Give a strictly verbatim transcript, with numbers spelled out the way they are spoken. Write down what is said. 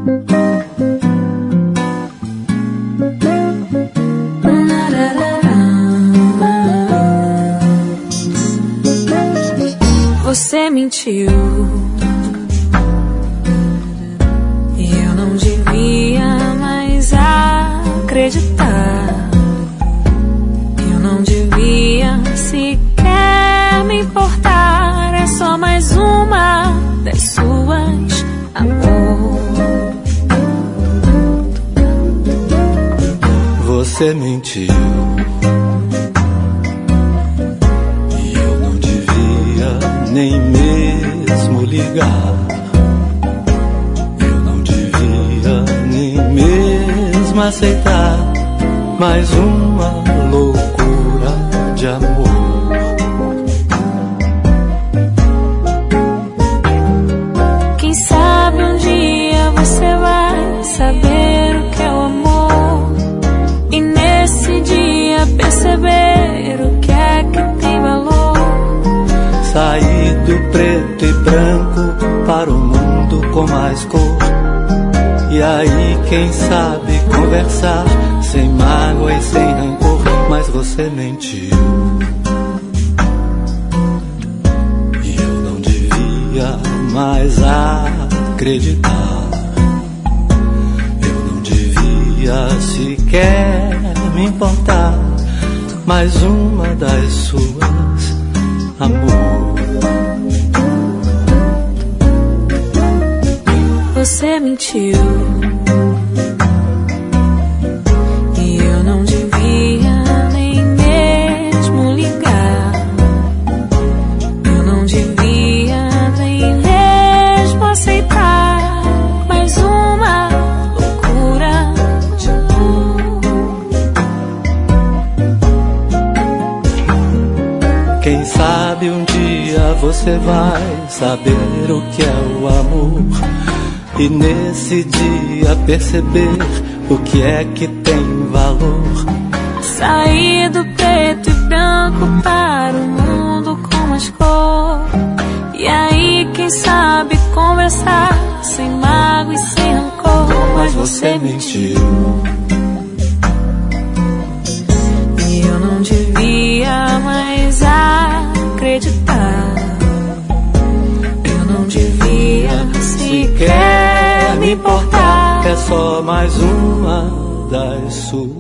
Você mentiu e eu não devia mais acreditar. Eu não devia sequer me importar. É só mais uma das suas, amor. Você mentiu nem mesmo ligar. Eu não devia nem mesmo aceitar mais uma loucura de amor. Quem sabe um dia você vai saber o que é o amor, e nesse dia perceber o que é que tem valor. Saí do preto e branco para o mundo com mais cor. E aí, quem sabe conversar sem mágoa e sem rancor. Mas você mentiu e eu não devia mais acreditar. Eu não devia sequer me importar. Mais uma das suas, amor. Você mentiu e eu não devia nem mesmo ligar. Eu não devia nem mesmo aceitar mais uma loucura de amor. Quem sabe um dia você vai saber o que é o amor, e nesse dia perceber o que é que tem valor. Sair do preto e branco para o mundo com mais cor. E aí, quem sabe conversar sem mágoa e sem rancor. Mas você mentiu e eu não devia mais acreditar. Eu não devia sequer me importar. É só mais uma das suas.